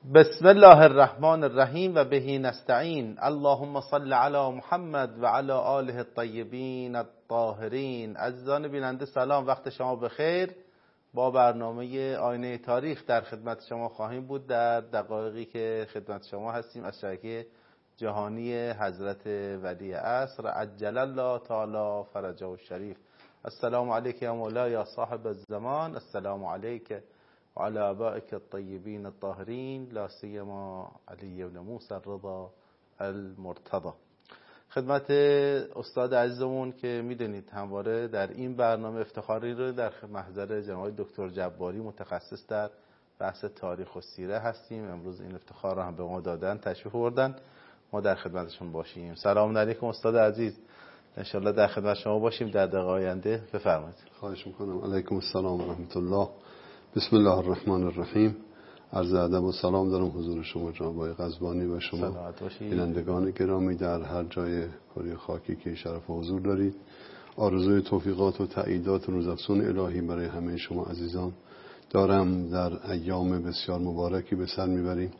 بسم الله الرحمن الرحیم و بهی نستعین. اللهم صل علی محمد و علی آله الطیبین الطاهرین. عزیزان بیننده سلام، وقت شما بخیر. با برنامه آینه تاریخ در خدمت شما خواهیم بود. در دقایقی که خدمت شما هستیم از شبکه جهانی حضرت ولی عصر عجل الله تعالی فرجه الشریف. السلام علیک یا مولا یا صاحب الزمان. السلام علیک و علی آبائک الطیبین الطاهرین، لا سیما علی بن موسی الرضا المرتضی. خدمت استاد عزیزمون که میدونید همواره در این برنامه افتخاری رو در محضر جناب دکتر جباری متخصص در بحث تاریخ و سیره هستیم. امروز این افتخار رو هم به ما دادن، تشریف آوردن، ما در خدمتشون باشیم. سلام علیکم استاد عزیز، انشالله در خدمت شما باشیم در دقایق آینده. بفرمایید. خواهش میکنم. علیکم السلام و رحمت الله. بسم الله الرحمن الرحیم. عرض ادب و سلام دارم حضور شما جناب آقای قزوانی و شما بینندگان گرامی در هر جای کره خاکی که شرف و حضور دارید. آرزوی توفیقات و تأییدات و روزافزون الهی برای همه شما عزیزان دارم. در ایام بسیار مبارکی به سر میبریم.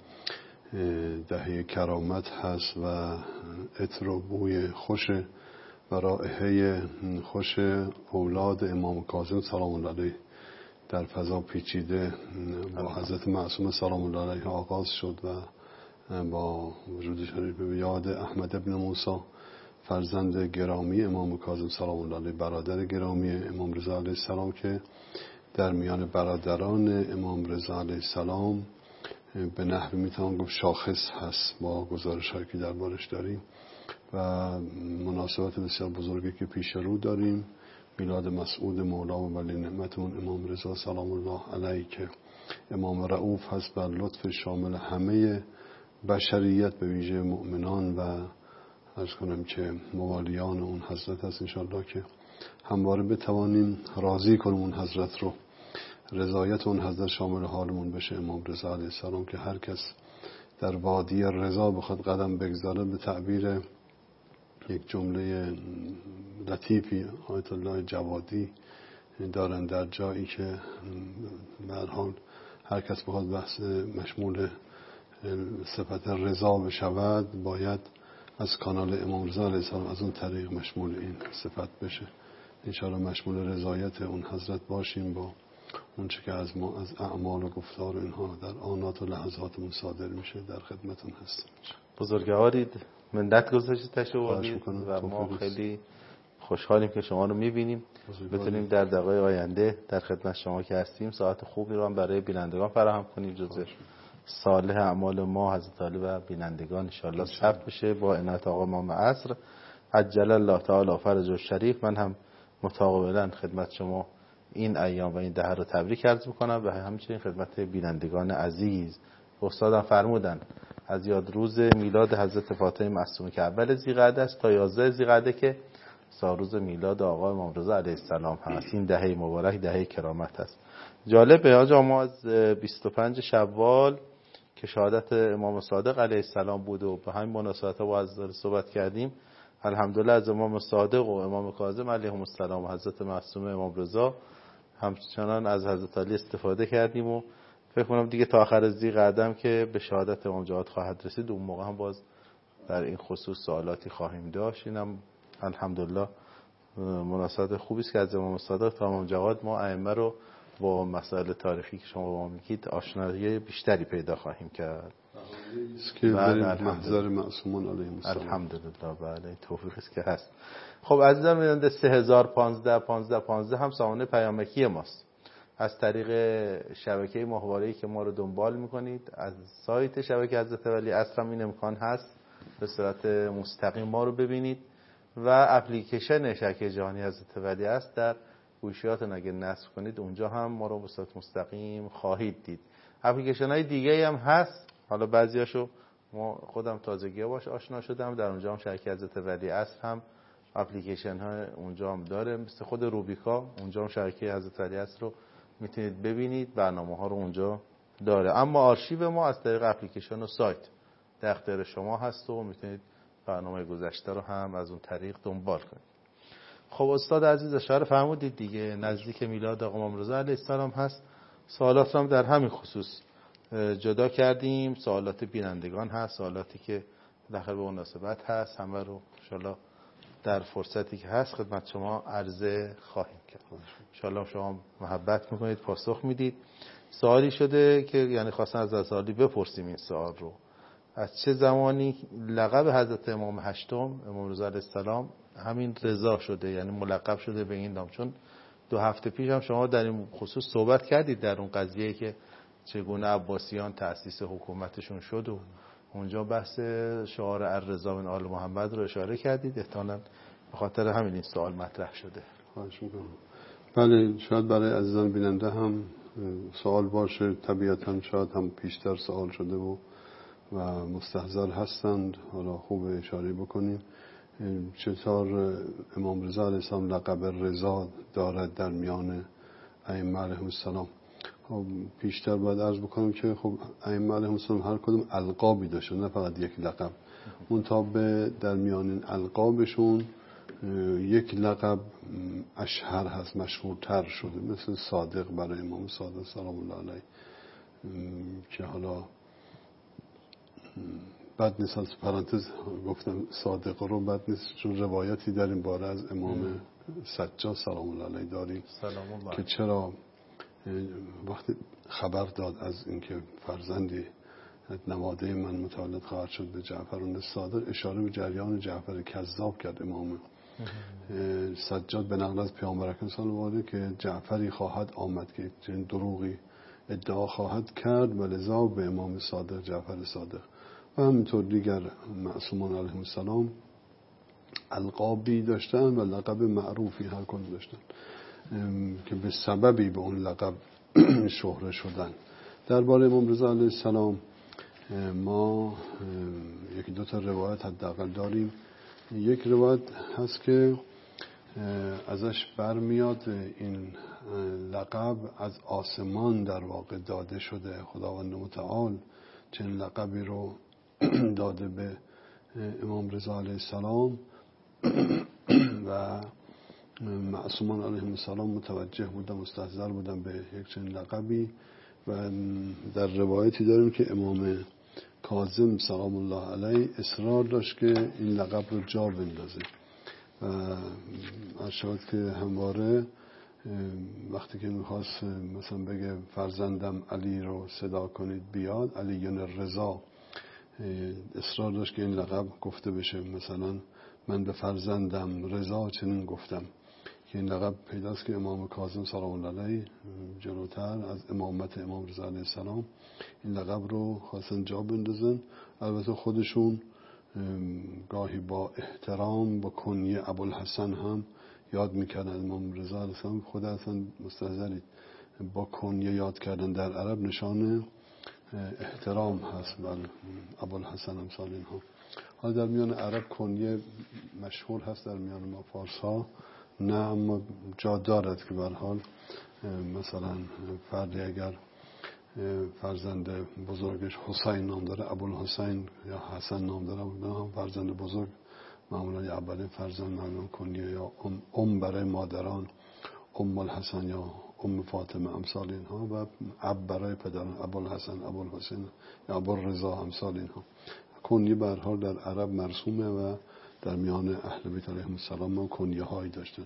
دهه کرامت هست و عطر و بوی خوش و رائحه خوش اولاد امام کاظم سلام الله علیه در فضا پیچیده با حضرت معصوم سلام الله علیه آغاز شد و با وجود شریف به یاد احمد ابن موسی فرزند گرامی امام کاظم سلام الله علیه، برادر گرامی امام رضا علیه السلام، که در میان برادران امام رضا علیه السلام به نحوی میتوان گفت شاخص هست با گزارش هایی که دربارش داریم و مناسبت بسیار بزرگی که پیش رو داریم. میلاد مسعود مولا و ولی نعمتون امام رضا سلام الله علیه که امام رؤوف هست بر لطف شامل همه بشریت به ویژه مؤمنان و عرض کنم که موالیان اون حضرت هست. انشاءالله که همواره بتوانیم راضی کنیم اون حضرت رو، رضایت اون حضرت شامل حالمون بشه امام رضا علیه السلام، که هر کس در وادی رضا بخواد قدم بگذاره به تعبیر یک جمله لطیفی آیت الله جوادی دارن در جایی که به هر حال هر کس بخواد بحث مشمول صفت رضا بشود باید از کانال امام رضا علیه السلام از اون طریق مشمول این صفت بشه. انشاءالله مشمول رضایت اون حضرت باشیم با اون چه که از ما از اعمال و گفتار اینها در آنات و لحظاتمون صادر میشه. در خدمتون هستیم. بزرگوارید، منت گذاشتید تشریف آوردید و ما خیلی خوشحالیم که شما رو میبینیم. بتونیم در دقایق آینده در خدمت شما که هستیم ساعت خوبی رو هم برای بینندگان فراهم کنیم. جزء صالح اعمال ما حضرت علی و بینندگان انشاءالله ثبت بشه با عنایت آقا امام عصر عجل الله تعالی فرجه الشریف. من هم متقابلا خدمت شما این ایام و این دهه رو تبریک عرض میکنم و همچنین خدمت بینندگان عزیز. استادم فرمودن از یاد روز میلاد حضرت فاطمه معصومه که اول ذیقعده است تا 11 ذیقعده که سالروز میلاد آقا امام رضا علیه السلام هست. این دهه مبارک دهه کرامت است. جالبه آجا ما از 25 شوال که شهادت امام صادق علیه السلام بود و به همین مناسبت ها با حضرت صحبت کردیم. الحمدلله از امام صادق و امام کاظم علیهم السلام و حضرت معصومه امام رضا همچنان از حضرت علی استفاده کردیم و فکر کنم دیگه تا آخر ذیقعده که به شهادت امام جواد خواهد رسید. اون موقع هم باز در این خصوص سوالاتی خواهیم داشت. اینم الحمدلله مناسبت خوبی است که از امام صادق تا امام جواد ما ائمه رو با مسائل تاریخی که شما با ما میگید آشنایی بیشتری پیدا خواهیم کرد. که در محضر معصومان علیهم السلام الحمدلله بله توفیقی است که هست. خب عزیزان می‌دونید 3015 هم سامانه پیامکی ماست. از طریق شبکه ماهواره‌ای که ما رو دنبال میکنید از سایت شبکه حضرت ولی عصر هم این امکان هست به صورت مستقیم ما رو ببینید و اپلیکیشن شبکه جهانی حضرت ولی عصر در گوشیاتون اگه نصب کنید اونجا هم ما رو به صورت مستقیم خواهید دید. اپلیکیشن های دیگه هم هست، حالا بعضیاشو ما خودم تازگی باش آشنا شدم. در اونجا هم شبکه حضرت ولی عصر هم اپلیکیشن ها اونجا هم داره، مثل خود روبیکا اونجا هم شبکه حضرت ولی عصر رو میتونید ببینید، برنامه ها رو اونجا داره. اما آرشیو ما از طریق اپلیکیشن و سایت در اختیار شما هست و میتونید برنامه گذشته رو هم از اون طریق دنبال کنید. خب استاد عزیز اشاره فرمودید دیگه نزدیک میلاد آقا امام رضا علیه السلام هست. سوالات هم در همین خصوص جدا کردیم. سوالات بینندگان هست، سوالاتی که داخل به مناسبت هست، همه رو انشالله در فرصتی که هست خدمت شما عرضه خواهیم کرد. انشالله شما محبت میکنید پاسخ میدید. سوالی شده که یعنی خواستن از ازالی بپرسیم این سوال رو، از چه زمانی لقب حضرت امام هشتم امام رضا علیه السلام همین رضا شده، یعنی ملقب شده به این نام؟ چون 2 هفته پیش هم شما در این خصوص صحبت کردید در اون قضیه که چگونه عباسیان تأسیس حکومتشون شد و اونجا بحث شعار الرضا من آل محمد رو اشاره کردید. احتمالاً به خاطر همین این سوال مطرح شده. خواهش میکنم. بله، شاید برای عزیزان بیننده هم سوال باشه، طبیعتاً شاید هم پیشتر سوال شده و مستحضر هستند. حالا خوب اشاره بکنیم چطور امام رضا علیه السلام لقب رضا دارد در میان ائمه علیهم السلام. خب پیشتر باید عرض بکنم که خب ائمه علیهم السلام هر کدوم القابی داشتن، نه فقط یک لقب. منتها در میان این القابشون یک لقب اشهر هست، مشهورتر شده، مثل صادق برای امام صادق سلام الله علیه، که حالا بد نیست از پرانتز گفتم صادق رو، بد نیست چون روایتی در این باره از امام سجاد سلام الله علیه داریم که چرا وقتی خبر داد از اینکه فرزندی نواده من متولد خواهد شد به جعفر صادق، اشاره به جریان جعفر کذاب کرد امام سجاد به نقل از پیامبر اکرم صلی الله علیه که جعفری خواهد آمد که چنین دروغی ادعا خواهد کرد و لذا به امام صادق جعفر صادق و همینطور دیگر معصومان علیهم السلام القابی داشتن و لقب معروفی هر کدوم داشتن که به سببی به اون لقب شهره شدن. درباره امام رضا علیه السلام ما یکی دو تا روایت حداقل داریم. یک روایت هست که ازش برمیاد این لقب از آسمان در واقع داده شده، خداوند متعال چنین لقبی رو داده به امام رضا علیه السلام و معصومان علیهم السلام متوجه بودن، مستحضر بودن به یک چنین لقبی. و در روایتی داریم که امام کاظم سلام الله علیه اصرار داشت که این لقب رو جا بندازه و ارشاد که همواره وقتی که میخواست مثلا بگه فرزندم علی رو صدا کنید بیاد، علی الرضا، اصرار داشت که این لقب گفته بشه. مثلا من به فرزندم رضا چنین گفتم، که این لقب پیداست که امام کاظم سلام الله علیه جلوتر از امامت امام رضا علیه السلام این لقب رو خواستن جا بندازن. البته خودشون گاهی با احترام با کنیه ابوالحسن هم یاد میکردن امام رضا علیه السلام. خود اصلا مستحضرید با کنیه یاد کردن در عرب نشان احترام هست، بل ابوالحسن امثال اینها. حالا در میان عرب کنیه مشهور هست، در میان ما فارس ها نه، اما جا دارد که به هر حال مثلا فردی اگر فرزند بزرگش حسین نام داره، ابوالحسین یا حسن نام داره، هم فرزند بزرگ معمولا یا اولین فرزند معمولا کنیه یا برای مادران ام الحسن یا ام فاطمه امثال اینها، و اب برای پدران ابوالحسن ابوالحسین یا ابوالرضا امثال اینها. کنیه به هر حال در عرب مرسومه و در میان اهل بیت علیهم السلام هم کنیه هایی داشتن.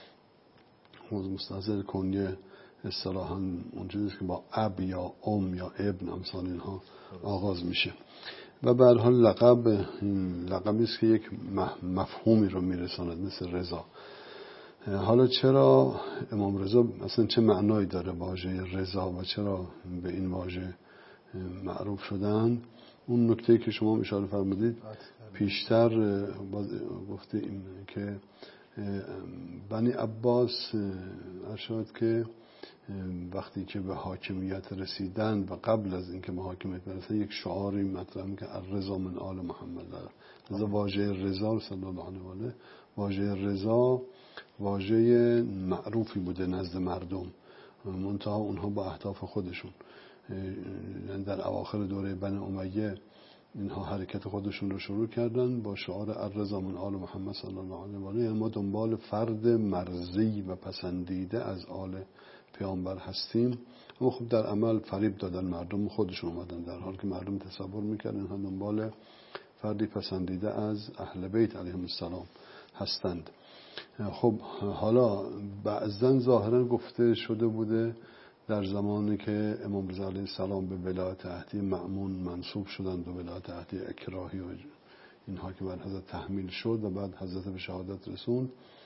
مستحضر کنیه اصطلاحاً اونجوریه که با اب یا ام یا ابن امثال اینها آغاز میشه و به هر حال لقبی است که یک مفهومی رو میرساند، مثل رضا. حالا چرا امام رضا اصلا چه معنایی داره واژه رضا و چرا به این واژه معروف شدن؟ اون نکته که شما اشاره فرمودید پیشتر گفتیم که بنی عباس ارشاد که وقتی که به حاکمیت رسیدن و قبل از اینکه به حاکمیت برسن یک شعاری مطرح می‌کنه الرضا من آل محمد. لذا واژه رضا صلی الله علیه و آله، واژه رضا واژه معروفی بوده نزد مردم، منتها اونها با اهداف خودشون در اواخر دوره بنی امیه اینها حرکت خودشون رو شروع کردن با شعار الرضا من آل محمد صلی الله علیه و آله. ما دنبال فرد مرضی و پسندیده از آل پیامبر هستیم، اما خب در عمل فریب دادن مردم، خودشون اومدن در حالی که مردم تصور میکردن اینها دنبال فردی پسندیده از اهل بیت علیهم السلام هستند. خب حالا بعضن ظاهرا گفته شده بوده در زمانی که امام رضا علیه السلام به ولایت عهدی مأمون منصوب شدند و ولایت عهدی اکراهی و اینها که بر حضرت تحمیل شد و بعد حضرت به شهادت رسوند،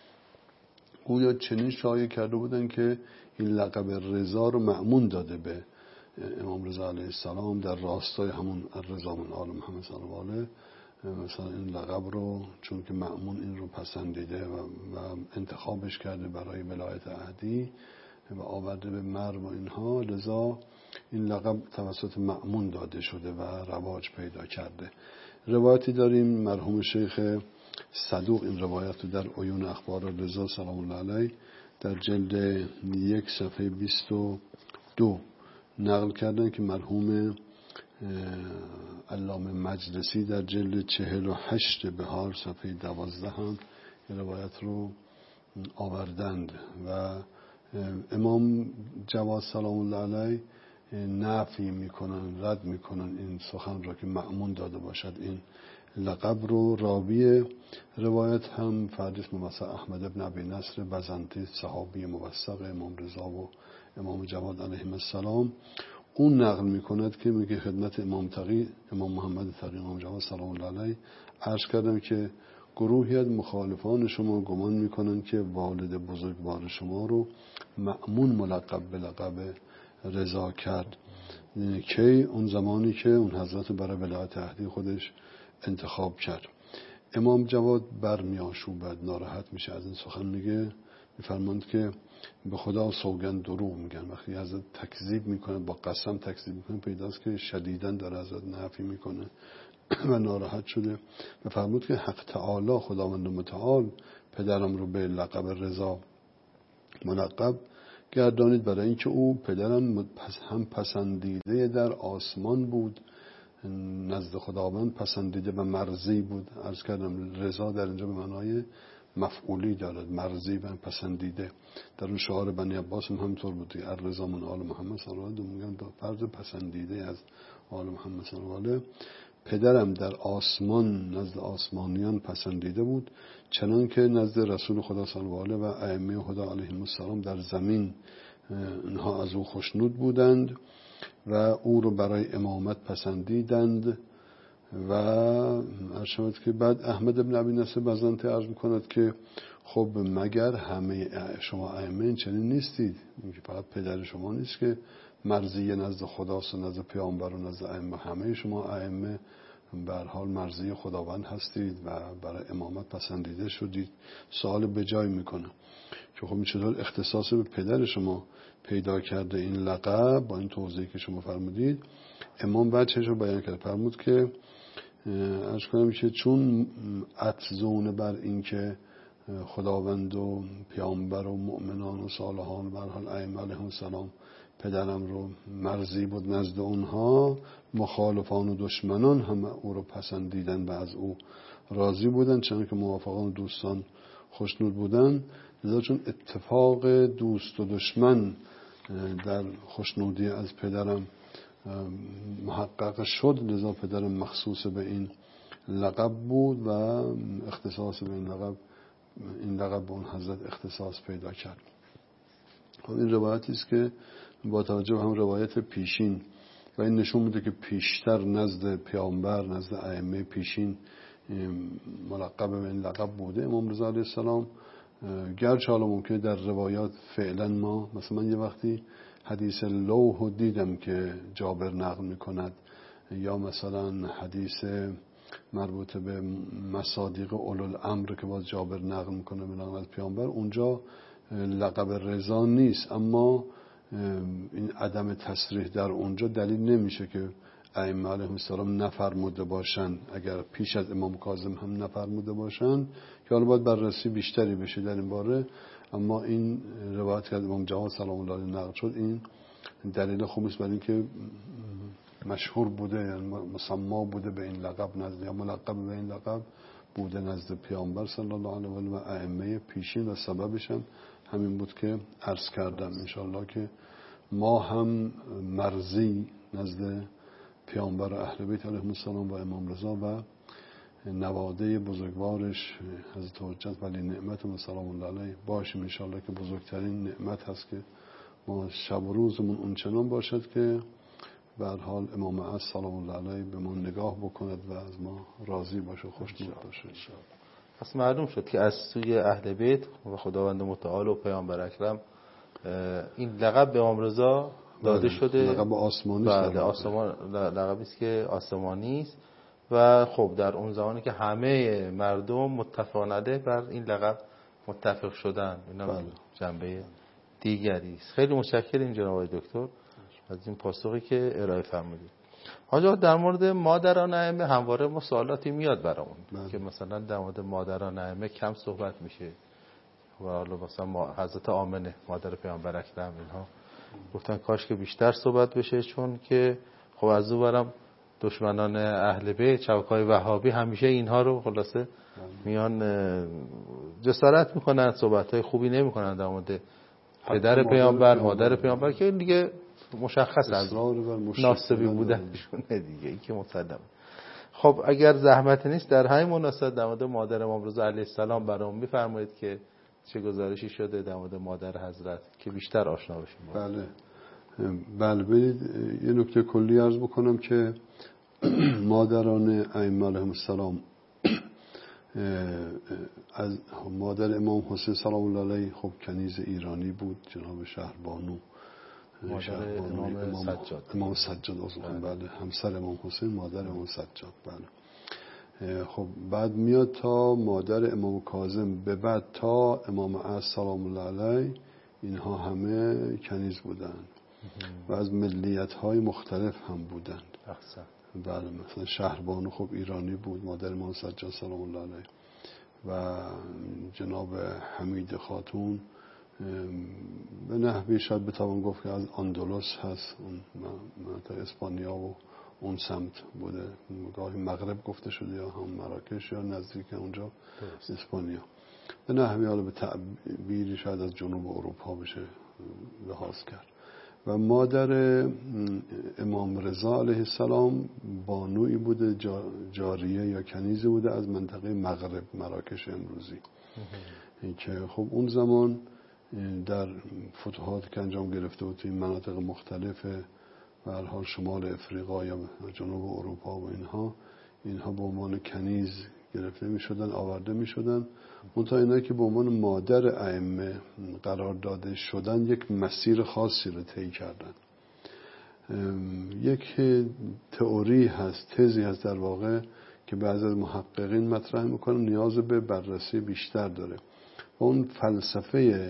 گویا چنین شایع کرده بودن که این لقب رضا رو مأمون داده به امام رضا علیه السلام در راستای همون رضا من آل محمد صلی الله علیه. مثلا این لقب رو چون که مأمون این رو پسندیده و انتخابش کرده برای ولایت عهدی و آورده به مرو و اینها، لذا این لقب توسط مأمون داده شده و رواج پیدا کرده. روایتی داریم مرحوم شیخ صدوق این روایت رو در عیون اخبار رضا سلام الله علیه در جلد 1 صفحه 22 نقل کردن که مرحوم علامه مجلسی در جلد 48 بهار صفحه 12 هم این روایت رو آوردند و امام جواد سلام الله علیه نفی میکنن، رد میکنن این سخن را که مأمون داده باشد این لقب رو. راوی روایت هم فردیس ممثل احمد ابن ابی نصر بزنطی، صحابی موثق امام رضا و امام جواد علیهم السلام، اون نقل میکند که میگه خدمت امام تقی امام محمد تقی امام جواد سلام الله علیه عرض کردم که گروهی از مخالفان شما گمان میکنن که والد بزرگوار شما رو مأمون ملقب به لقب رضا کرد، که اون زمانی که اون حضرت برای ولایت عهدی خودش انتخاب کرد. امام جواد برمیآشوبد، ناراحت میشه از این سخن، میفرماند که به خدا سوگند دروغ میگن. وقتی حضرت تکذیب میکنه، با قسم تکذیب میکنه، پیداست که شدیداً داره حضرت نفی میکنه و ناراحت شده و فرمود که حق تعالی خداوند متعال پدرم رو به لقب رضا ملقب گردانید، برای اینکه او پدرم هم پسندیده در آسمان بود نزد خداوند، پسندیده و مرضی بود. عرض کردم رضا در اینجا به معنای مفعولی دارد، مرضی و پسندیده. در اون شعار بنی عباس هم همینطور بود، الرضا من آل محمد صلی الله علیه و میگن فرد پسندیده از آل محمد صلی الله علیه. پدرم در آسمان نزد آسمانیان پسندیده بود، چنان که نزد رسول خدا صلی الله علیه و ائمه خدا علیهم السلام در زمین اینها از او خوشنود بودند و او رو برای امامت پسندیدند. و ارشد که بعد احمد ابن ابی نصر بزنطی عرض میکند که خب مگر همه شما ائمه این چنین نیستید؟ میگه فقط پدر شما نیست که مرضی نزد خداست و نزد پیامبر و نزد ائمه، همه شما ائمه به هر حال مرضی خداوند هستید و برای امامت پسندیده شدید. سوال به جای میکنه که خب چطور اختصاص به پدر شما پیدا کرده این لقب با این توضیحی که شما فرمودید؟ امام وجهش رو بیان کرد، فرمود که عرض کنم که چون افزون بر این که خداوند و پیامبر و مؤمنان و صالحان و به هر حال ائمه علیهم السلام پدرم رو مرضی بود نزد اونها، مخالفان و دشمنان هم او رو پسندیدن و از او راضی بودن، چون که موافقان و دوستان خوشنود بودن. لذا چون اتفاق دوست و دشمن در خوشنودی از پدرم محقق شد، لذا پدرم مخصوص به این لقب بود و اختصاص به این لقب به اون حضرت اختصاص پیدا کرد. خب این روایتی است که با توجه به هم روایت پیشین و این نشون میده که پیشتر نزد پیامبر، نزد ائمه پیشین ملقب به این لقب بوده امام رضا علیه السلام. گرچه حالا ممکنه در روایات فعلا ما مثلا من یه وقتی حدیث لوح دیدم که جابر نقل میکند، یا مثلا حدیث مربوط به مصادیق اولوالامر که باز جابر نقل میکنه به نقل از پیامبر، اونجا لقب رضا نیست، اما این عدم تصریح در اونجا دلیل نمیشه که ائمه علیهم السلام نفرموده باشن، اگر پیش از امام کاظم هم نفرموده باشن که حالا باید بررسی بیشتری بشه در این باره. اما این روایت که از امام جواد سلام الله علیه نقل شد این دلیل خوبی است برای اینکه مشهور بوده، یعنی مسما بوده به این لقب نزد، یا ملقب به این لقب بوده نزد پیامبر صلی الله علیه و آله و ائمه پیشین و سببش هم همین بود که عرض کردم. انشاءالله که ما هم مرضی نزد پیامبر اهل بیت علیهم السلام و امام رضا و نواده بزرگوارش حضرت حجت ولی نعمت سلام الله علیه باشیم انشاءالله، که بزرگترین نعمت هست که ما شب و روزمون اونچنان باشد که به هر حال امام عصر سلام الله علیه به ما نگاه بکند و از ما راضی باشه و خوشنود باشه. پس معلوم شد که از سوی اهل بیت و خداوند متعال و پیامبر اکرم این لقب به امام رضا داده شده. لقب آسمانی است. لقبی است که آسمانی است و خب در اون زمانی که همه مردم متفقان علیه بر این لقب متفق شدن، اینا جنبه دیگری است. خیلی متشکرم جناب آقای دکتر از این پاسخی که ارائه فرمودید. حاجا در مورد مادران ائمه همواره ما سوالاتی میاد برامون که مثلا در مورد مادران ائمه کم صحبت میشه و حالا مثلا حضرت آمنه مادر پیامبر اکرم اینها گفتن کاش که بیشتر صحبت بشه، چون که خب از اون برم دشمنان اهل بیت چوکای وهابی همیشه اینها رو خلاصه میان جسارت میکنن، صحبت‌های خوبی نمیکنن در مورد پدر پیامبر مادر پیامبر که دیگه مشخص از ناسبی بودنشونه دیگه، این که مسلمه. خب اگر زحمت نیست در همین مناسبت در مورد مادر امام رضا علیه السلام برام میفرمایید که چه گزارشی شده در مورد مادر حضرت که بیشتر آشنا بشیم. بله برید یه نکته کلی عرض بکنم که مادران ائمه علیهم السلام از مادر امام حسین سلام الله علیه خب کنیز ایرانی بود، جناب شهربانو امام سجاد بله همسر امام حسین مادر امام سجاد. بله خب بعد میاد تا مادر امام کاظم به بعد تا امام عصر سلام الله علیه اینها همه کنیز بودند و از ملیت‌های مختلف هم بودند. بله مثلا شهربانو خب ایرانی بود، مادر امام سجاد سلام الله علیه، و جناب حمید خاتون به نحوی شاید بتوان گفت که از اندلس هست، اون منطقه اسپانیا و اون سمت بوده، گاهی مغرب گفته شده یا هم مراکش یا نزدیک اونجا اسپانیا، به نحوی حالا به تعبیری شاید از جنوب اروپا بشه لحاظ کرد. و مادر امام رضا علیه السلام بانویی بوده، جاریه یا کنیزی بوده از منطقه مغرب مراکش امروزی که خب اون زمان در فتوحات که انجام گرفته بود توی مناطق مختلف و هر حال شمال افریقا یا جنوب اروپا و اینها به عنوان کنیز گرفته می شدن، آورده می شدن. منتها اینا که به عنوان مادر ائمه قرار داده شدن یک مسیر خاصی رو طی کردن. یک تئوری هست، تزی هست در واقع که بعضی از محققین مطرح میکنن نیاز به بررسی بیشتر داره. اون فلسفه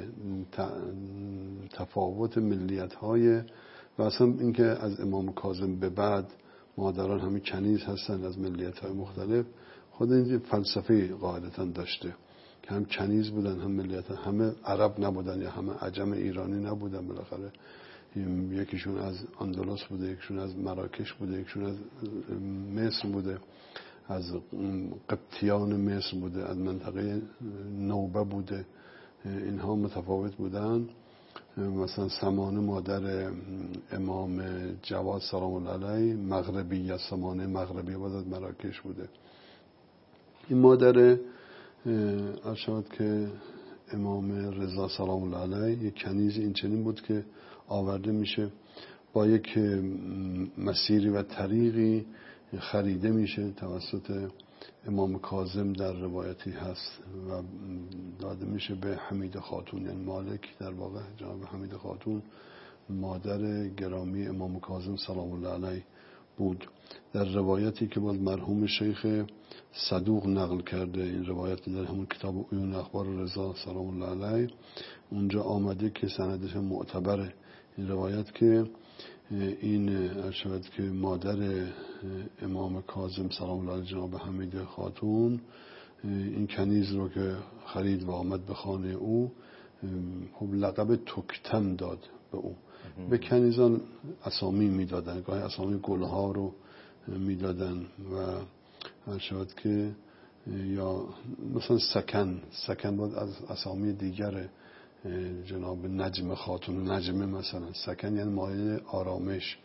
تفاوت ملیت‌های و اصلا اینکه از امام کاظم به بعد مادران همه کنیز هستن از ملیت‌های مختلف، خود این فلسفه قاعدتاً داشته که هم کنیز بودن هم ملیت، همه عرب نبودن یا همه عجم ایرانی نبودن، بالاخره یکیشون از اندلس بوده، یکیشون از مراکش بوده، یکیشون از مصر بوده، از قبطیان مصر بوده، از منطقه نوبه بوده، اینها متفاوت بودن. مثلا سمانه مادر امام جواد سلام الله علیه مغربی یا سمانه مغربی بود از مراکش بوده. این مادر ارشاد که امام رضا سلام الله علیه یک کنیز این چنین بود که آورده میشه با یک مسیری و طریقی خریده میشه توسط امام کاظم، در روایتی هست و داده میشه به حمید خاتون، یعنی مالک در واقع جناب حمید خاتون مادر گرامی امام کاظم سلام الله علیه بود. در روایتی که باز مرحوم شیخ صدوق نقل کرده، این روایت در همون کتاب عیون اخبار رضا سلام الله علیه اونجا آمده که سندش معتبره این روایت که این ارشد که مادر امام کاظم سلام الله علیه جناب حمید خاتون این کنیز رو که خرید و آمد به خانه او خب لقب تکتم داد به او. به کنیزان اسامی میدادن، گاهی اسامی گلها رو میدادن و ارشد که یا مثلا سکن بود از اسامی دیگر جناب نجم خاتون. نجمه مثلا سکن یعنی مایه آرامش.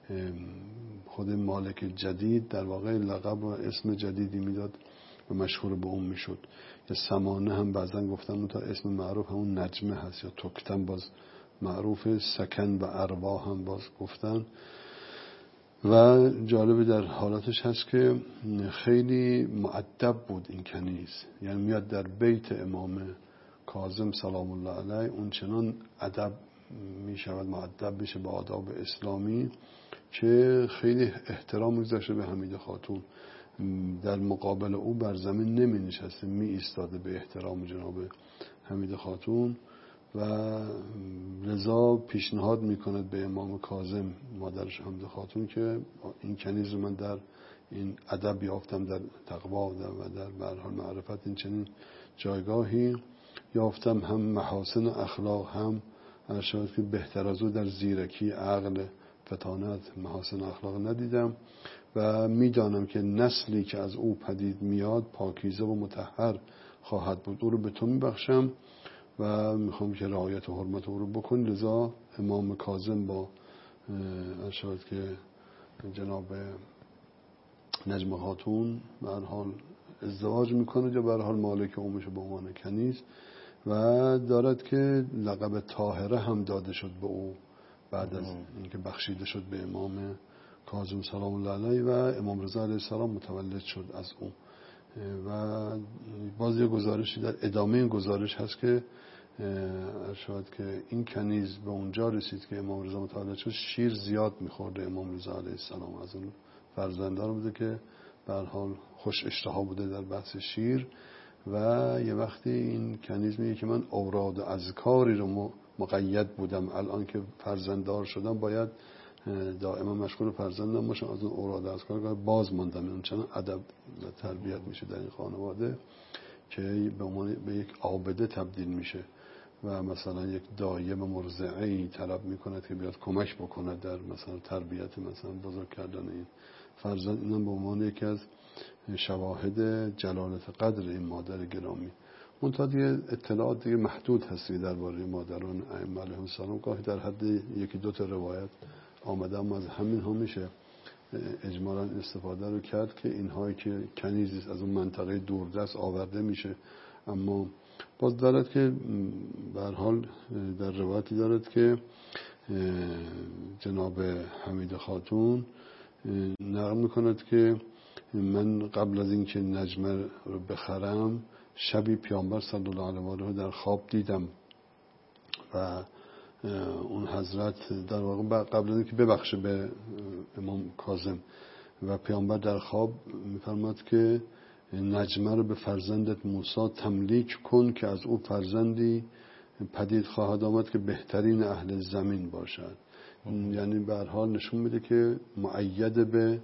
خود مالک جدید در واقع لقب و اسم جدیدی میداد و مشهور به اون میشد. یا سمانه هم بعضا گفتن تا اسم معروف همون نجمه هست، یا تکتن باز معروف، سکن و ارواح هم باز گفتن. و جالب در حالاتش هست که خیلی مؤدب بود این کنیز، یعنی میاد در بیت امام کاظم سلام الله علیه اون چنان ادب میشود، مؤدب میشه با آداب اسلامی که خیلی احترام میگذاشته به حمیده خاتون. در مقابل او بر زمین نمی نشسته، می ایستاده به احترام جناب حمیده خاتون و لذا پیشنهاد میکند به امام کاظم مادرش حمیده خاتون که این کنیز رو من در این ادب یافتم، در تقوا و در به هر حال معرفت این چنین جایگاهی یافتم، هم محاسن اخلاق هم ارشاد که بهتر از او در زیرکی، عقل، فطانت، محاسن اخلاق ندیدم و میدانم که نسلی که از او پدید میاد پاکیزه و مطهر خواهد بود. او رو به تو میبخشم و میخوام که رعایت و حرمت او رو بکن. لذا امام کاظم با ارشاد که جناب نجم خاتون به هر حال ازدواج میکنه، یا به هر حال مالک او میشه به عنوان کنیز و دارد که لقب طاهره هم داده شد به او بعد از اینکه بخشیده شد به امام کاظم سلام الله علیه و امام رضا علیه السلام متولد شد از او. و باز یه گزارشی در ادامه این گزارش هست که ارشاد که این کنیز به اونجا رسید که امام رضا متولد شد، شیر زیاد میخورده امام رضا علیه السلام، از اون فرزندان بوده که به هر حال خوش اشتها بوده در بحث شیر. و یه وقتی این کنیز میگه که من اوراد و اذکاری رو مقید بودم، الان که فرزنددار شدم باید دائما مشغول فرزندم باشم، از اون اوراد و اذکار باز ماندم. اون چنان ادب و تربیت میشه در این خانواده که به یک عابده تبدیل میشه و مثلا یک دایم مرضعی طلب میکند که بیاد کمک بکند در مثلا تربیت، مثلا بزرگ کردن این فرزند. اینم به عنوان یکی از شواهد جلالت قدر این مادر گرامی. منتها دیگه اطلاعات دیگه محدود هستی درباره مادران ائمه علیهم السلام، گاهی در حد یکی دو تا روایت آمده، اما از همین ها میشه اجمالا استفاده رو کرد که اینهایی که کنیزی از اون منطقه دوردست آورده میشه. اما باز دارد که به هر حال در روایتی دارد که جناب حمیده خاتون نقل میکند که من قبل از اینکه نجمه رو بخرم شبی پیامبر صلی الله علیه و آله در خواب دیدم و اون حضرت در واقع قبل از اینکه ببخشه به امام کاظم و پیامبر در خواب میفرماد که نجمه رو به فرزندت موسی تملیک کن که از او فرزندی پدید خواهد آمد که بهترین اهل زمین باشد. یعنی به هر حال نشون میده که مؤید به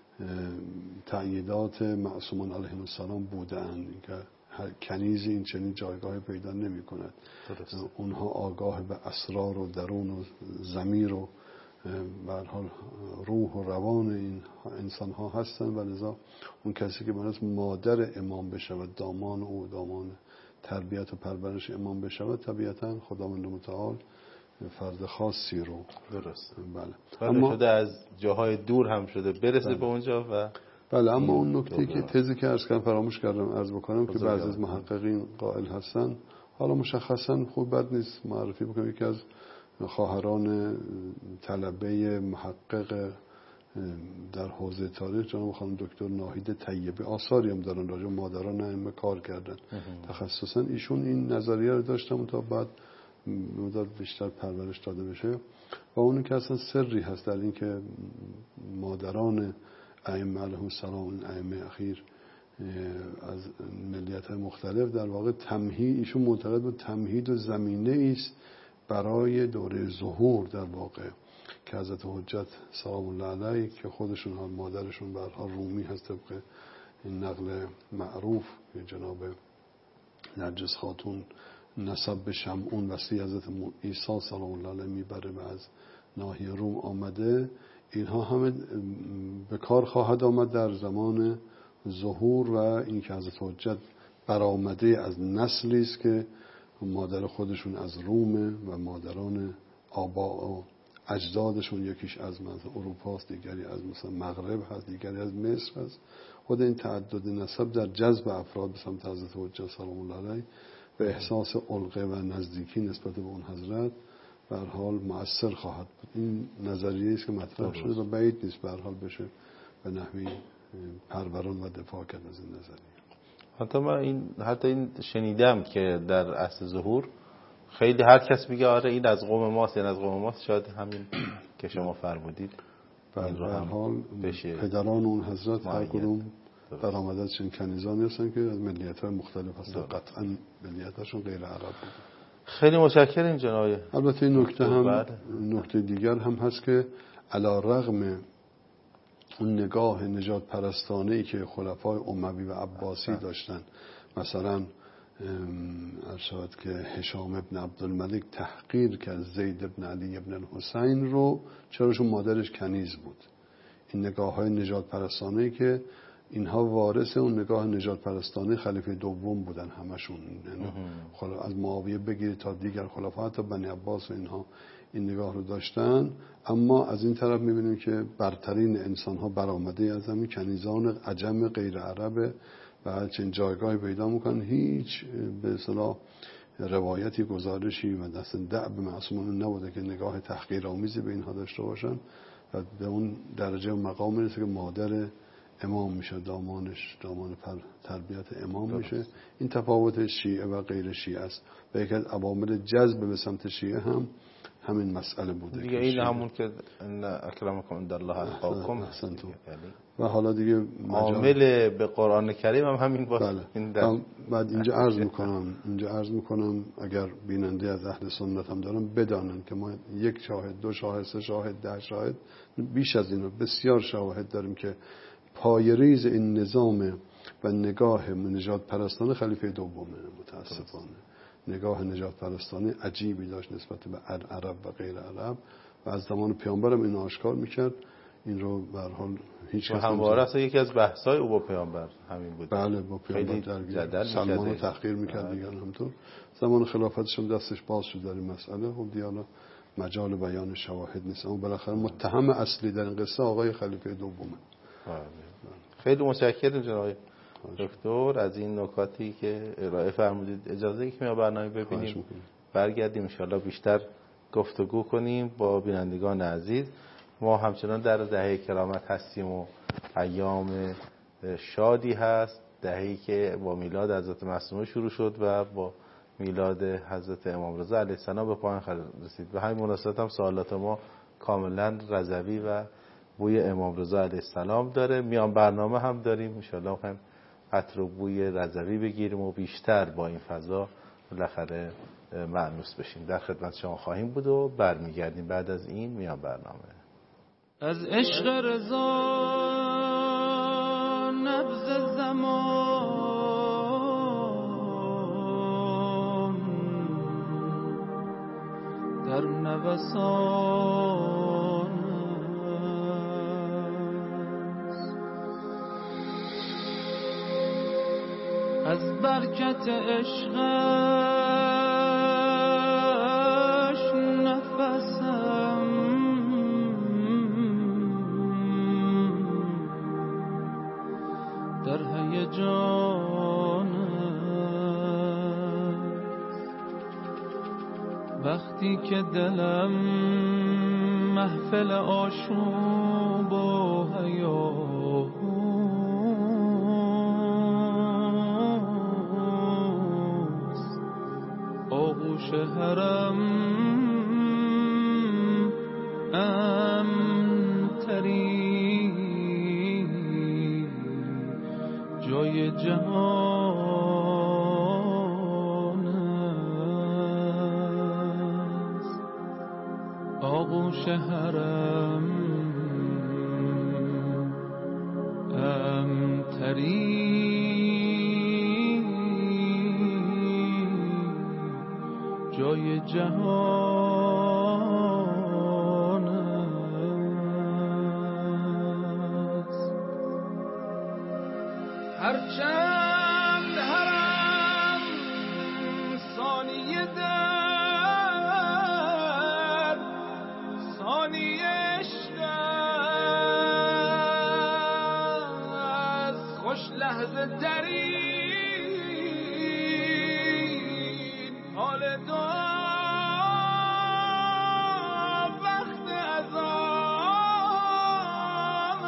تأییدات معصومان علیهم السلام بودند که هر کنیزی این چنین جایگاه پیدا نمی کند. اونها آگاه به اسرار و درون و ضمیر و به هر حال روح و روان این انسان ها هستن و لذا اون کسی که باید مادر امام بشود، دامان او، دامان تربیت و پرورش امام بشود، طبیعتا خداوند متعال فرد خاصی رو درست بله اما شده از جاهای دور هم شده برسه بله. به اونجا و بله. اما اون نکته که تزی که فراموش کردم عرض بکنم که بعضی از محققین قائل هستن، حالا مشخصا خوب بد نیست معرفی بکنم، یکی از خواهران طلبه محقق در حوزه تاریخ جناب خانم دکتر ناهید طیبی آثاری هم دارن راجع به مادران ائمه کار کردن تخصصا. ایشون این نظریه رو داشتن تا بعد مدار بیشتر پرورش داده بشه و اون که اصلا سری هست در این که مادران ائمه علیهم السلام، ائمه اخیر از ملیت‌های مختلف در واقع ایشون معتقد بود تمهید و زمینه است برای دوره ظهور در واقع که حضرت حجت سلام الله علیه که خودشون هم مادرشون به هر حال رومی هست طبق این نقل معروف که جناب نرجس خاتون نسب به شمعون وصی حضرت عیسی سلام الله علیه میبره و از ناحیه روم آمده، اینها همه به کار خواهد آمد در زمان ظهور و این که حضرت حجت برآمده از نسلی است که مادر خودشون از رومه و مادران آبا و اجدادشون یکیش از اروپا است، دیگری از مثلا مغرب هست، دیگری از مصر هست. خود این تعدد نسب در جذب افراد به سمت حضرت حجت سلام الله علیه و احساس علقه و نزدیکی نسبت به اون حضرت به هر حال مؤثر خواهد بود. این نظریه است که مطرح شده و بعید نیست به هر حال بشه به نحوی پروران و دفاع کرد از این نظریه. حتی این شنیدم که در عصر ظهور خیلی هر کس میگه آره این از قوم ماست، یعنی از قوم ماست، شاید همین که شما فرمودید. به هر حال پدران اون حضرت هر کدوم برآمدشون کنیزانی هستن که از ملیت‌های مختلف هستن، قطعا ملیتاشون غیر عرب بود. خیلی متشکرم جناب. البته این نکته دیگر هم هست که علی رغم اون نگاه نجات پرستانه‌ای که خلفای اموی و عباسی داشتن، مثلا ارشاد که هشام ابن عبدالملک تحقیر کرد زید ابن علی ابن الحسین رو، چراشون مادرش کنیز بود. این نگاه های نجات پرستانه‌ای که اینها وارث اون نگاه نجات پرستانه خلیفه دوم بودن همشون، از معاویه بگیرید تا دیگر خلفا حتی بنی عباس و اینها این نگاه رو داشتن. اما از این طرف میبینیم که برترین انسان ها برآمده از همین کنیزان عجم غیر عرب و چنین جایگاهی پیدا میکنن. هیچ به اصطلاح روایتی گزارشی و دست دعب معصومان نبوده که نگاه تحقیرآمیزی به اینها داشته باشن و به اون درجه و مقام میرسه که مادر امام میشه، دامان تربیت امام میشه. این تفاوت شیعه و غیر شیعه است و یکی از عوامل جذب به سمت شیعه هم همین مسئله بوده دیگه. این همون که اکرمکم عند الله اتقاکم و حالا دیگه عامل به قرآن کریم هم همین باشه. بله. بعد اینجا عرض میکنم اگر بیننده از اهل سنت هم دارن بدانن که ما 1 شاهد 2 شاهد 3 شاهد 10 شاهد بیش از این بسیار شواهد داریم که پایه‌ریز این نظام و نگاه نجات پرستانه خلیفه دومه. متاسفانه نگاه نجات پرستانه عجیبی داشت نسبت به عرب و غیر عرب و از زمان پیامبرم این آشکار میکرد. این رو به هر حال هیچ کس همواره اصلا یکی از بحث‌های او با پیامبر همین بود. بله، با پیامبر درگیر سلمان رو تحقیر میکرد دیگه. همونطور زمان خلافتش هم دستش باز شد در این مسئله. خب دیالا مجال بیان شواهد نیست، اما بالاخره متهم اصلی در این قصه آقای خلیفه دومه. خیلی متشکرم جناب دکتر از این نکاتی که ارائه فرمودید. اجازه که ما برنامه ببینیم برگردیم ان شاءالله بیشتر گفتگو کنیم با بینندگان عزیز. ما همچنان در دهه کرامت هستیم و ایام شادی هست، دهه‌ای که با میلاد حضرت معصومه شروع شد و با میلاد حضرت امام رضا علیه السلام به پایان رسید. به همین مناسبت هم سوالات ما کاملا رضوی و بوی امام رضا علیه السلام داره. میان برنامه هم داریم ان شاءالله هم عطر و بوی رضوی بگیریم و بیشتر با این فضا بالاخره مأنوس بشیم. در خدمت شما خواهیم بود و برمیگردیم بعد از این میان برنامه. از عشق رضا نبض زمان در نوسان از برکت عشقش نفسم در هیجان وقتی که دلم محفل آشوب و هیاهوست، آغوش حرم امترین جای جهان است، آغوش حرم امترین جای جهان است. هرچند حرم ثانیه خوش لحظه ترین حال دعا وقت اذان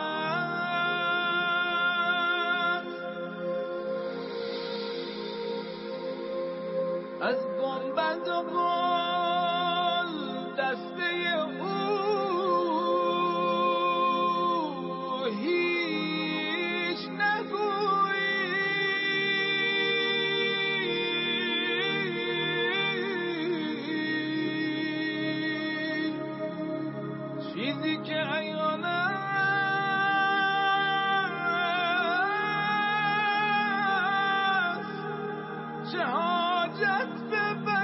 از گنبد و گل دسته او هیچ نگویی چیزی که عیان است چه حاجت به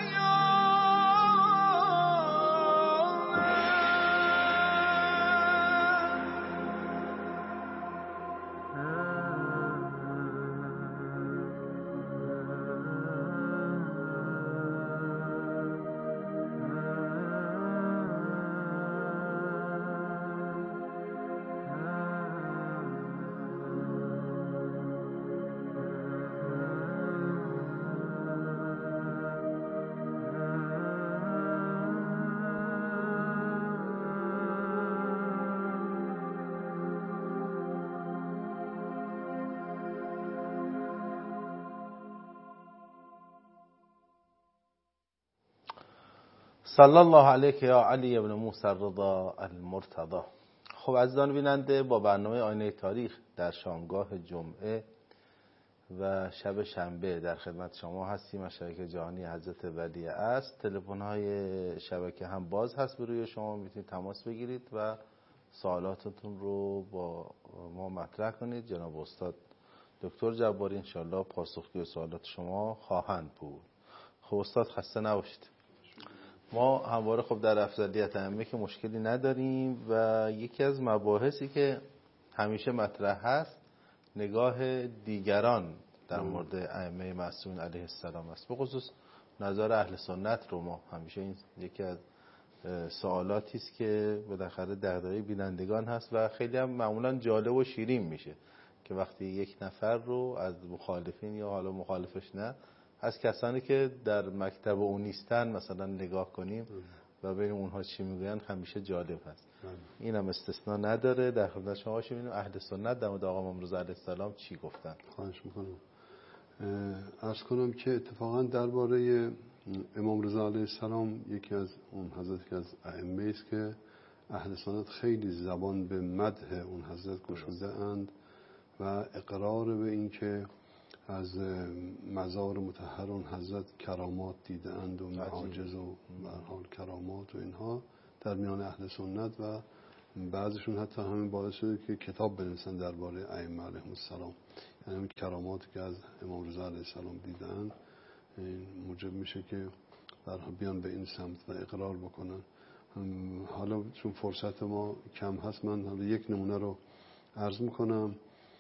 صلی الله علیک یا علی ابن موسی الرضا المرتضی. خب عزیزان بیننده، با برنامه آینه تاریخ در شامگاه جمعه و شب شنبه در خدمت شما هستیم از شبکه جهانی حضرت ولی است. تلفن‌های شبکه هم باز هست، به روی شما میتونید تماس بگیرید و سوالاتتون رو با ما مطرح کنید. جناب استاد دکتر جباری انشالله پاسخگوی به سوالات شما خواهند بود. خب استاد خسته نباشید. ما همواره خب در افضلیت ائمه که مشکلی نداریم و یکی از مباحثی که همیشه مطرح هست نگاه دیگران در مورد ائمه معصومین علیه السلام است. به خصوص نظر اهل سنت رو ما همیشه این یکی از سوالاتی است که بالاخره دغدغه بینندگان هست و خیلی هم معمولا جالب و شیرین میشه که وقتی یک نفر رو از مخالفین یا حالا مخالفش نه از کسانی که در مکتب اون نیستن مثلا نگاه کنیم و ببینیم اونها چی میگویند همیشه جالب هست. این هم استثناء نداره. در خدمت شما باشیم ببینیم اهل سنت در مورد آقا امام رضا علیه السلام چی گفتن. خواهش میکنم. عرض کنم که اتفاقا درباره امام رضا علیه السلام یکی از اون حضرت که از ائمه است که اهل سنت خیلی زبان به مدح اون حضرت گشوده اند و اقرار به این که از مزار مطهر اون حضرت کرامات دیده اند و معاجز و به هر حال کرامات و اینها در میان اهل سنت و بعضشون حتی همین باعث شده که کتاب بنویسن درباره ائمه علیهم السلام، یعنی همین کراماتی که از امام رضا علیه السلام دیدن موجب میشه که بیان به این سمت و اقرار بکنن. حالا چون فرصت ما کم هست من حالا یک نمونه رو عرض میکنم،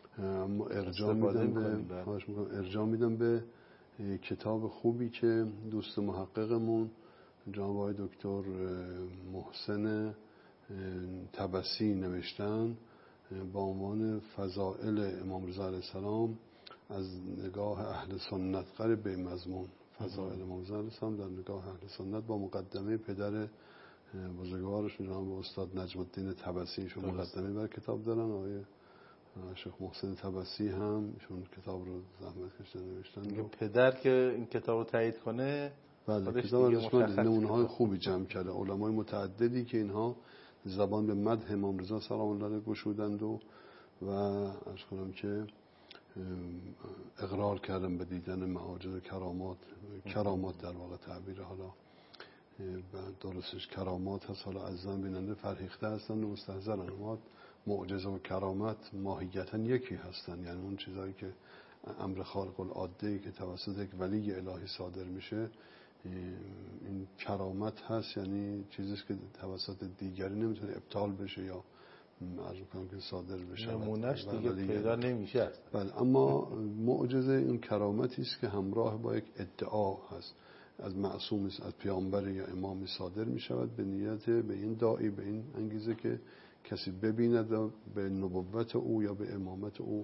ارجاع میدم به کتاب خوبی که دوست محققمون جناب آقای دکتر محسن تبسی نوشتن با عنوان فضائل امام رضا علیه السلام از نگاه اهل سنت، قریب به مضمون فضائل امام رضا علیه السلام در نگاه اهل سنت، با مقدمه پدر بزرگوارشون جناب استاد نجم الدین تبسی. ایشون مقدمه بر کتاب دارن، آقای شیخ محسن تبسی هم ایشون کتاب رو زحمت کشیدن نوشتن. پدر که این کتاب رو تایید کنه، بله کتاب ازش نمونه‌های خوبی جمع کرده، علمای متعددی که اینها زبان به مدح امام رضا سلام الله علیه گشودند و عرض کنم که اقرار کردن به دیدن معاجز و کرامات در واقع تعبیر حالا درستش کرامات هست، حالا عزیزان بیننده فرهیخته هستن و مستحضرن. معجزه و کرامت ماهیتاً یکی هستن، یعنی اون چیزایی که امر خارق العاده که توسط یک ولی الهی صادر میشه این کرامت هست، یعنی چیزی که توسط دیگری نمیتونه ابطال بشه یا عرض کنم که صادر بشه، نمونهش دیگه پیدا نمیشه. بله، اما معجزه این کرامتی است که همراه با یک ادعا هست، از معصوم است، از پیامبر یا امامی صادر میشود به نیت به این داعی، به این انگیزه که کسی ببیند و به نبوت او یا به امامت او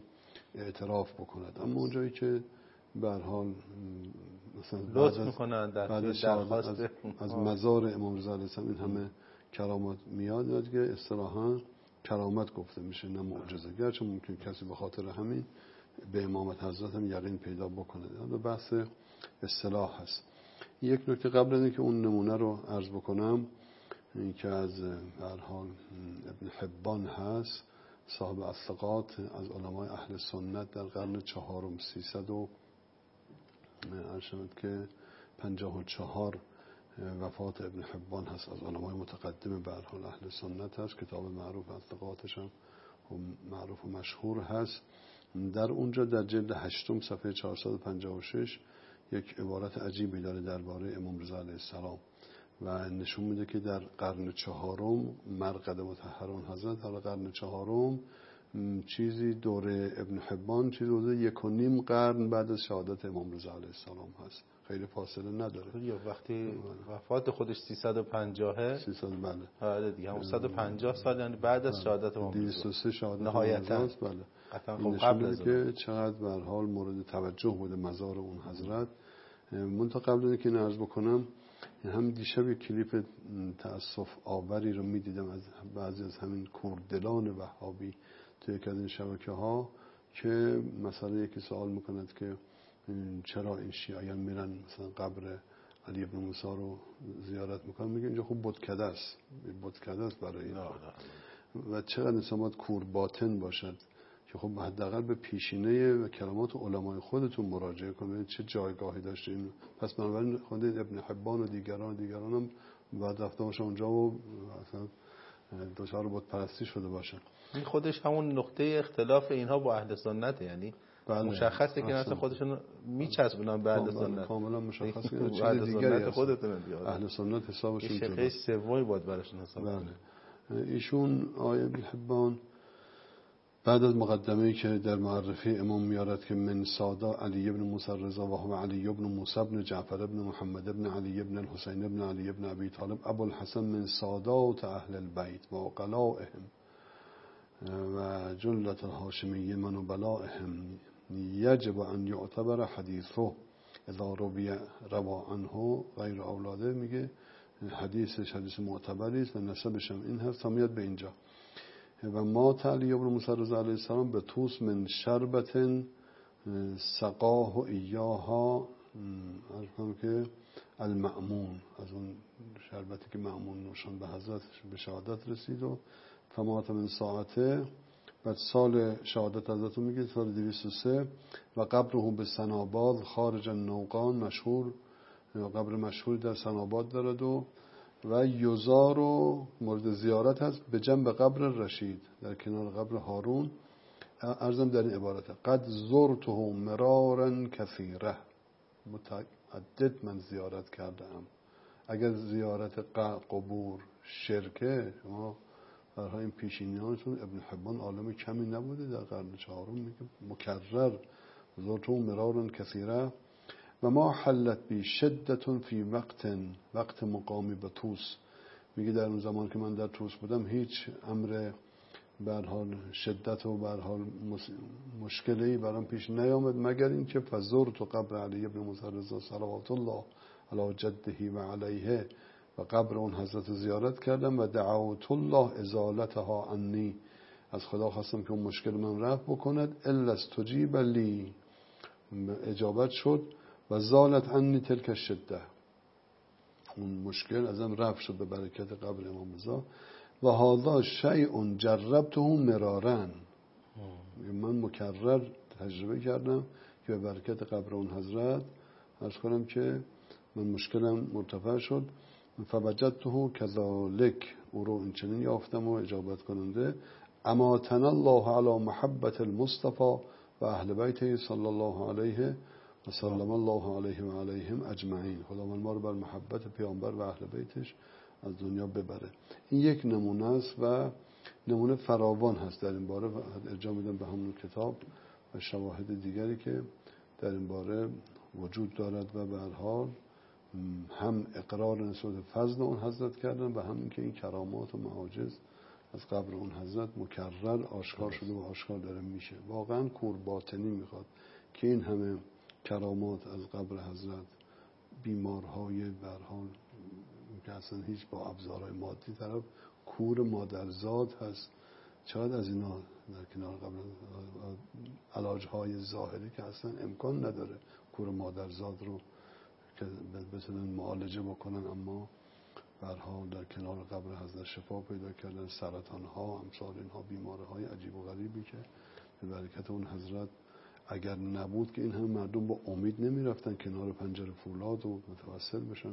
اعتراف بکند. اما اونجایی که به هر حال مثلا لطف میکنن بعد از مزار امام رضا علیه السلام این همه کرامات میاد دیگه اصطلاحاً کرامت گفته میشه نه معجزه، گرچه ممکن کسی به خاطر همین به امامت حضرت هم یقین پیدا بکنه. حالا بحث اصطلاح هست. یک نکته قبل از اینکه اون نمونه رو عرض بکنم، این که از هر حال ابن حبان هست، صاحب الثقات از علمای اهل سنت در قرن چهارم 354 وفات ابن حبان هست، از علمای متقدم به هر حال اهل سنت هست. کتاب معروف الثقاتش هم معروف و مشهور هست. در اونجا در جلد 8 صفحه 456 یک عبارت عجیبی داره درباره امام رضا علیه السلام و نشون میده که در قرن چهارم مرقد مطهران حضرت در قرن چهارم چیزی دوره ابن حبان چیزی حدود 1.5 قرن بعد از شهادت امام رضا علیه السلام هست، خیلی فاصله نداره. یا وقتی وفات خودش 350 بله آره دیگه هم 150 سال یعنی بعد از شهادت امام رضا 203 شهادت نهایتاً. بله این قبل از که چقدر به هر حال مورد توجه بوده مزار اون حضرت. منتها قبل از اینکه عرض بکنم، هم دیشب یک کلیپ تأسف آوری رو میدیدم از بعضی از همین کردلان وهابی توی یک از این شبکه ها که مثلا یکی سوال میکند که چرا این شیعیان میرن مثلا قبر علی ابن موسی رو زیارت میکنن، میگه اینجا خوب بتکده است، بتکده است برای این و چقدر انسان باید کورد باطن باشد که خب حداقل به پیشینه و کلمات علمای خودتون مراجعه کنید چه جایگاهی داشته این. پس بنابراین خوندید ابن حبان و دیگران هم بعد رفته باشه اونجا و اصلا دوچار بت پرستی شده باشن. این خودش همون نقطه اختلاف اینها با اهل سنت، یعنی بله. مشخصه که اصلا خودشون میچسبونن به اهل سنت، کاملا مشخصه که چیز اهل دیگری سنت خودتون دیگه اهل سنت حسابشون جدا. شیخ سومی بود براشون حساب کنه. ایشون آیه ابن حبان بعد از مقدمه‌ای که در معرفی امام میارد که من سادا علی ابن موسی رضا و هو علی ابن موسی ابن جعفر ابن محمد ابن علی ابن الحسین ابن علی ابن ابی طالب ابو الحسن من سادات اهل البیت و عقلائهم و جلة الهاشمی من و بلائهم یجب ان یعتبر حدیثه اذا روا عنه غیر اولاده. میگه حدیثش حدیث معتبری است و نسبش هم این هست تا میاد به اینجا. و ما علی ابن موسی رضا علیه السلام به توس من شربت سقاه و ایاها عرفم که المأمون، از اون شربتی که مأمون نوشان به حضرت به شهادت رسید و فمات من ساعته. بعد سال شهادت حضرت رو میگه سال 203 و قبره به سناباد خارج النوقان، مشهور قبر مشهوری در سناباد دارد و یزار و مورد زیارت هست به جنب قبر رشید در کنار قبر هارون. ارزم در این عبارته قد زرته مرارا کثیره، متعدد من زیارت کردم. اگر زیارت قبور شرکه، شما برای این پیشینیانشون ابن حبان عالم کمی نبوده در قرن چهارم، میگه مکرر زرته مرارا کثیره و ما حلت بی شدتون فی وقت مقامی به توس. میگه در اون زمان که من در توس بودم هیچ امر به هر حال شدت و به هر حال مشکلی برام پیش نیامد مگر اینکه فزرت قبر علی ابن موسی رضا صلوات الله علی جده و علیه و قبر اون حضرت زیارت کردم و دعوت الله ازالتها عنی، از خدا خواستم که اون مشکل من رفع بکند. الا استجیب لی، اجابت شد و زالت عنی تلک الشده، اون مشکل ازم رفع شد به برکت قبر امام رضا. و هذا شیء جربته مرارا، من مکرر تجربه کردم که به برکت قبر اون حضرت عرض کنم که من مشکلم مرتفع شد. فوجدته كذلك، او رو این چنین یافتم و اجابت کننده. اماتنا الله علی محبت المصطفى و اهل بیته صلی الله علیه و سلم الله علیه و علیهم اجمعین. خداوند ما رو بر محبت پیامبر و اهل بیتش از دنیا ببره. این یک نمونه است و نمونه فراوان هست در این باره و ارجاع میدم به همون کتاب و شواهد دیگری که در این باره وجود دارد و به هر حال هم اقرار نسبت فضل اون حضرت کردن و هم اینکه این کرامات و معاجز از قبر اون حضرت مکرر آشکار شده و آشکار داره میشه. واقعا کور باطنی میخواد که این همه کرامات از قبر حضرت، بیمارهای برحال که اصلا هیچ با ابزارهای مادی طرف کور مادرزاد هست، چقدر از اینا در کنار قبر علاجهای ظاهری که اصلا امکان نداره کور مادرزاد رو که بتونن معالجه بکنن، اما به هر حال در کنار قبر حضرت شفا پیدا کردن. سرطان ها، امثال اینها بیماری‌های عجیب و غریبی که به برکت اون حضرت اگر نبود که این همه مردم با امید نمیرفتن کنار پنجره فولاد و متوسل بشن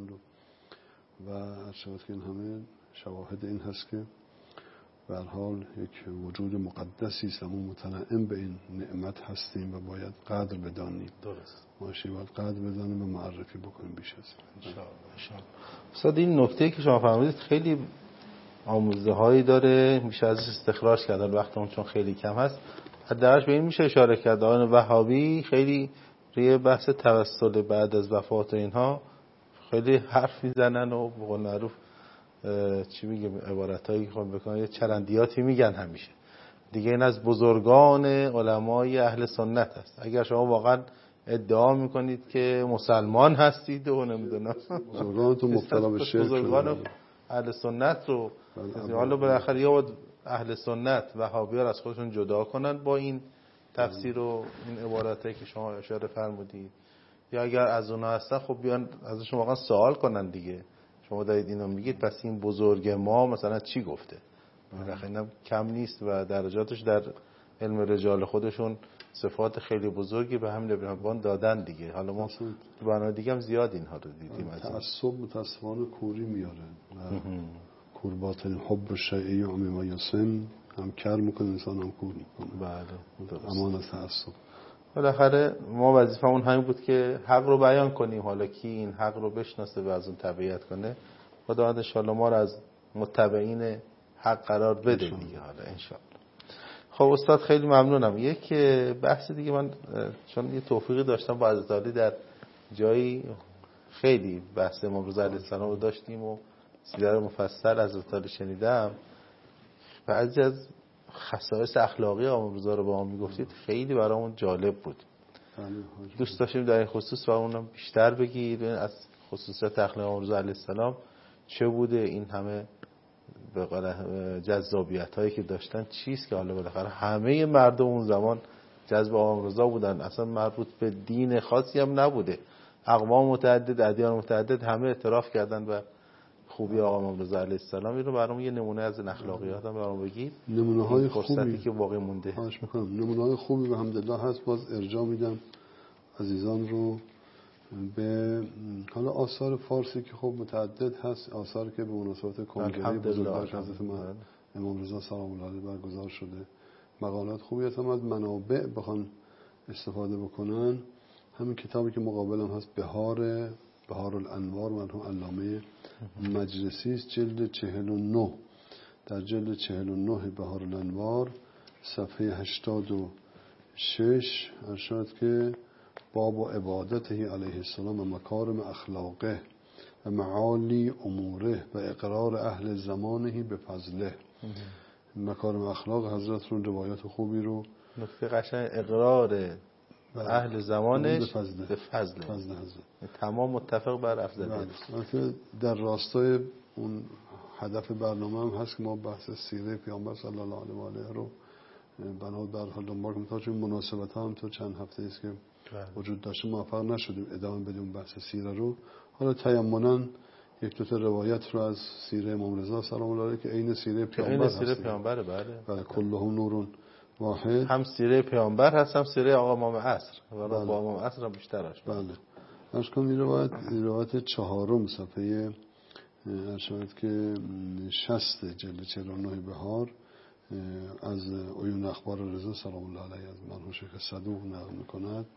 و شاید که این همه شواهد این هست که به هر حال یک وجود مقدسی است، اما متنعم به این نعمت هستیم و باید قدر بدانیم. درست. ما باید قدر بدانیم و معرفی بکنیم بیش از این. استاد این نکته که شما فرمودید خیلی آموزه هایی داره، میشه ازش استخراج کرد، وقت اون چون خیلی کم هست. حداقل به این میشه اشاره کرد آقای وهابی خیلی روی بحث توسل بعد از وفات اینها خیلی حرف میزنن و به قول معروف چی میگه عبارتایی که بکنن یه چرندیاتی میگن همیشه دیگه. این از بزرگان علمای اهل سنت است. اگر شما واقعا ادعا میکنید که مسلمان هستید و نمیدونم بزرگانتون مبتلا به شرک بزرگان اهل سنت رو حالا بالاخره یا اهل سنت وهابی‌ها از خودشون جدا کنن با این تفسیر و این عبارتایی که شما اشاره فرمودید، یا اگر از اونها هستن خب بیان ازشون واقعا سوال کنن دیگه. شما دارید اینو میگید پس این بزرگ ما مثلا چی گفته؟ بالاخره اینم کم نیست و درجاتش در علم رجال خودشون صفات خیلی بزرگی به همین ابن دادن دیگه. حالا ما تو برنامه دیگه هم زیاد اینها رو دیدیم. تعصب متاسفانه کوری میاره و کور باطن حب شیعی و عمی ما یسن هم کر میکنه انسان هم کور میکنه. بله امان از تعصب. بالاخره ما وظیفمون همین بود که حق رو بیان کنیم. حالا کی این حق رو بشناسه و از اون تبعیت کنه، خداوند ان شاءالله ما رو از متبعین حق قرار بده دیگه. حالا ان شاءالله. خب استاد خیلی ممنونم. یک بحث دیگه من چون یه توفیقی داشتم با حضرت علی در جایی خیلی بحث امام رضا علیه السلام رو داشتیم و سیره مفصل از حضرت علی شنیدم. بعضی از خصایص اخلاقی امام رضا رو با ما میگفتید خیلی برامون جالب بود. دوست داشتیم در این خصوص و اونم بیشتر بگید از خصوصیات اخلاق امام رضا علیه السلام چه بوده، این همه به قول جذابیت هایی که داشتن چیست که حالا بالاخره همه مردم اون زمان جذب امام رضا بودن، اصلا مربوط به دین خاصی هم نبوده. اقوام متعدد، ادیان متعدد همه اعتراف کردن و خوبی آقا امام رضا علیه السلام. اینو برام یه نمونه از اخلاقیات هم برام بگید. نمونه‌های خوبی که واقعا مونده. خواهش می‌کنم. نمونه‌های خوبی به حمدالله هست. باز ارجاع میدم عزیزان رو به حالا آثار فارسی که خب متعدد هست، آثاری که به مناسبت کنگره بزرگوار حضرت امام رضا سلام الله علیه برگزار شده. مقالات خوبی هست. هم از منابع بخوان استفاده بکنن، همین کتابی که مقابلم هست بهار الانوار مرحوم علامه مجلسی است، جلد 49. در جلد 49 بهار الانوار صفحه 86 ارشاد که باب عبادته علیه السلام و مکارم اخلاقه و معالی اموره و اقرار اهل زمانه به فضله. مکارم اخلاق حضرت رو روایات خوبی رو نکته قشنگ اقرار اهل زمانش به فضل حضرت، تمام متفق بر افضلیت. در راستای اون هدف برنامه هم هست که ما بحث سیره پیامبر صلی الله علیه و آله رو بنابر حال دنبال کنیم. تا چون مناسبت هم تو چند هفته است که وجود داشته موفق نشدیم ادامه بدیم بحث سیره رو. حالا تیمنا یک دو تا روایت رو از سیره امام رضا سلام الله علیه که عین سیره پیامبر هست. سیره پیامبره. بله. کلهم نور واحد. هم سیره پیامبر هست هم سیره آقا امام عصر. و با امام عصر هم بیشتر هست. بله. اشکان این روایت 4 صفحه ارشاد که 60 جلد 49 بهار از عیون اخبار رضا سلام الله علیه از مرحوم شیخ صدوق نقل می‌کند.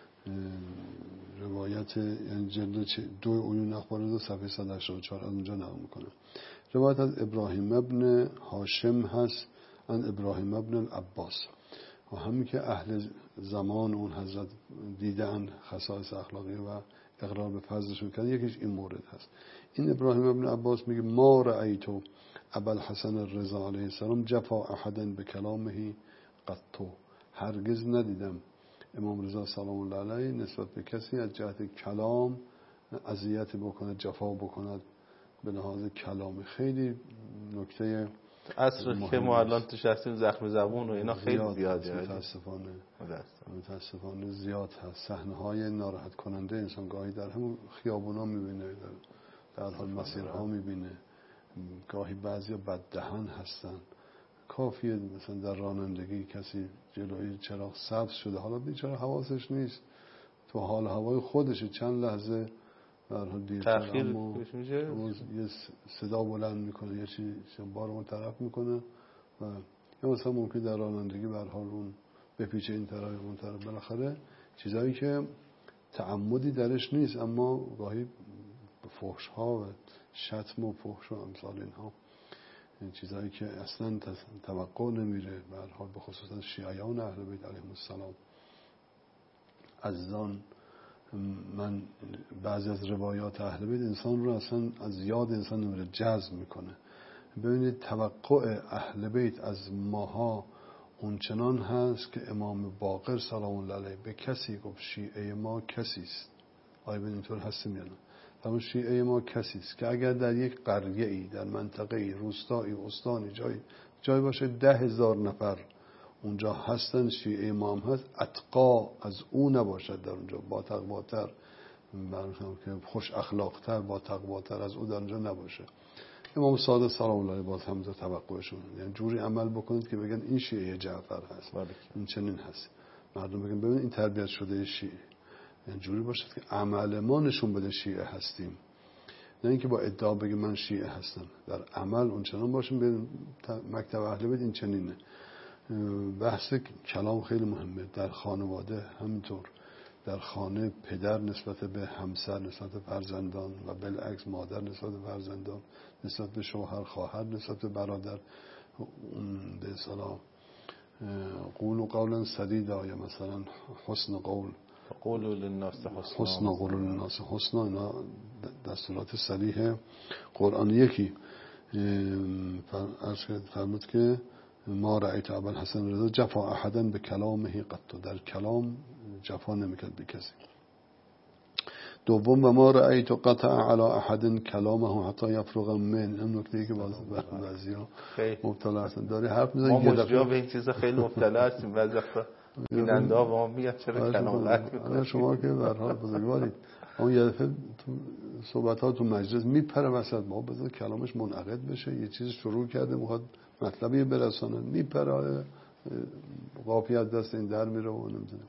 روایت یعنی جلد 2 عیون اخبار رضا صفحه 184 از اونجا نقل می‌کنه. روایت از ابراهیم ابن هاشم هست ان ابراهیم ابن العباس و همین که اهل زمان اون حضرت دیدن خصایص اخلاقی و اقرار به فضلشون کردن، یکیش این مورد هست. این ابراهیم ابن عباس میگه ما رأیتو ابوالحسن الرضا علیه السلام جفا احدا به کلامه قط. هرگز ندیدم امام رضا سلام الله علیه نسبت به کسی از جهت کلام اذیت بکنه، جفا بکند به لحاظ کلام. خیلی نکته عصر که ما الان توش هستیم زخم زبون و اینا خیلی زیاده. متاسفانه زیاد هست. صحنه‌های ناراحت کننده انسان گاهی در همون خیابونا می‌بینه، در حال مسیرها می‌بینه. گاهی بعضیا بددهن هستن. کافیه مثلا در رانندگی کسی جلوی چراغ سبز شده، حالا بیچاره حواسش نیست، تو حال هوای خودشه، چند لحظه در حال دیرتر اما یه صدا بلند میکنه، یه چیزی بارمون طرف میکنه و یا مثلا ممکن در رانندگی به هر حال اون بپیچه این طرف اون طرف. بالاخره چیزایی که تعمدی درش نیست اما گاهی فحش ها و شتم و فحش و امثال اینها، چیزایی که اصلا توقع نمیره به هر حال، به خصوصا شیعیان اهل بیت علیهم السلام. عزیزان، من بعضی از روایات اهل بیت انسان رو اصلا از یاد انسان نمیره، جذب میکنه. ببینید توقع اهل بیت از ماها اونچنان هست که امام باقر سلام الله علیه به کسی گفت شیعه ما کسی است. آیا به اینطور هستیم یا نه؟ اما شیعه ما کسی است که اگر در یک قریه‌ای، در منطقه‌ای، روستایی، استانی جای باشه 10,000 نفر اونجا هستن، شیعه ما هم هست، اتقا از او نباشد در اونجا، با تقواتر، که خوش اخلاقتر، با تقواتر از او در اونجا نباشه. امام صادق سلام الله علیه باز هم توقعشون، یعنی جوری عمل بکنید که بگن این شیعه جعفر هست، این چنین هست. مردم بگن ببین این تربیت شده شیعه، یعنی جوری باشد که عمل ما نشون بده شیعه هستیم، نه اینکه با ادعا بگیم من شیعه هستم. در عمل اونچنان باشیم به مکتب اهل بیت این چنینه. بحث کلام خیلی مهمه. در خانواده همینطور، در خانه پدر نسبت به همسر، نسبت به فرزندان و بالعکس مادر نسبت به فرزندان، نسبت به شوهر، خواهر نسبت به برادر، به اصطلاح قولوا قولا سدیدا، یا مثلا حسن قول، قولوا للناس حسن قولوا للناس حسنا، اینا دستورات صریح قرآن. یکی فرمود که ما رأیت ابوالحسن رضا جفا احدا به کلامه قط، در کلام جفا نمیکرد به کسی. دوم و ما رأیت قطع علی احد کلامه حتی یفرغ من، این نکته‌ای که بعضیا مبتلا هستن، داره حرف میزنه. ما مجبور به این چیزا خیلی مبتلا هستیم، بعضی وقتا بیننده ها به ما میگن چرا کلام قطع میکنید. شما که به هر حال بزرگوارید، اون یه دفعه تو صحبت‌ها تو مجلس میپره وسط، ما بذار کلامش منعقد بشه، یه چیز شروع کرده میخواد مطلبی برسونه، میپره قافیت دست این در میره و نمیدونم.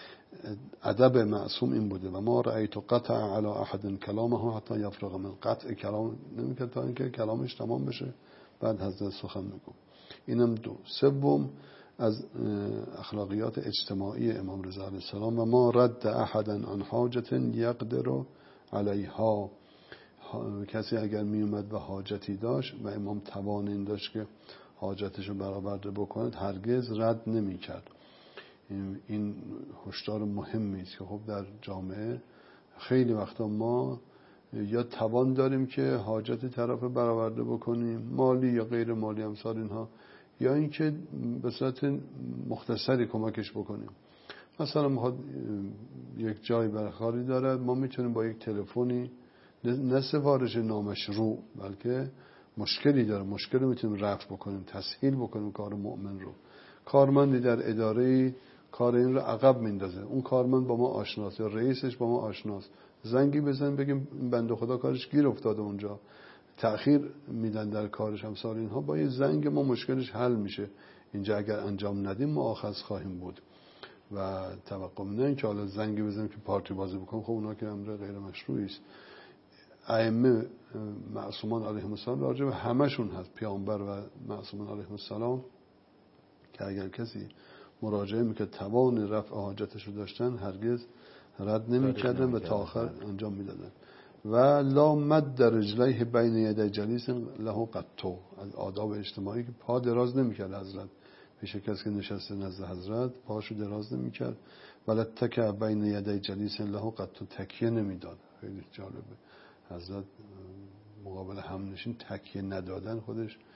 ادب معصوم این بوده و ما رأیت قطع علی احد کلامه حتی یفرغ من، قطع کلام نمیکرد تا اینکه کلامش تمام بشه بعد حضرت سخن میگم. اینم دو. سوم از اخلاقیات اجتماعی امام رضا علیه السلام و ما رد احدا عن حاجت یقدر علیها، کسی اگر می اومد و حاجتی داشت و امام توان این داشت که حاجتشو برآورده بکند هرگز رد نمی کرد. این هشدار مهمی است که خب در جامعه خیلی وقتا ما یا توان داریم که حاجت طرف برآورده بکنیم، مالی یا غیر مالی امثال اینها، یا اینکه به صورت مختصری کمکش بکنیم. مثلا میخواد یک جای برخوردی دارد، ما میتونیم با یک تلفنی، نه سفارش نامشروع بلکه مشکلی داره، مشکل میتونیم رفع بکنیم، تسهیل بکنیم کار مؤمن رو. کارمندی در اداره کار این رو عقب میندازه، اون کارمند با ما آشناست یا رئیسش با ما آشناست، زنگی بزن بگیم بنده خدا کارش گیر افتاده اونجا، تأخیر میدن در کارش، همسال اینها، با یه زنگ ما مشکلش حل میشه. اینجا اگر انجام ندیم مؤاخذ خواهیم بود و توقع نه که حالا زنگی بزنیم که پارتی بازی بکنیم، خب اونا که امر غیر مشروعی است. ائمه معصومان علیهم السلام راجع به همشون هست، پیامبر و معصومان علیهم السلام، که اگر کسی مراجعه میکرد توان رفع حاجتش رو داشتن هرگز رد نمیکردن و تا آخر انجام میدادن. و لا مد رجلیه بین یدی جلیس له قط، از آداب اجتماعی که پا دراز نمیکرد حضرت پیش کسی که نشسته نزد حضرت، پاشو دراز نمیکرد. ولا تکع بین یدی جلیس له قط، تکیه نمیداد. خیلی جالبه، حضرت مقابل همنشین تکیه ندادن خودش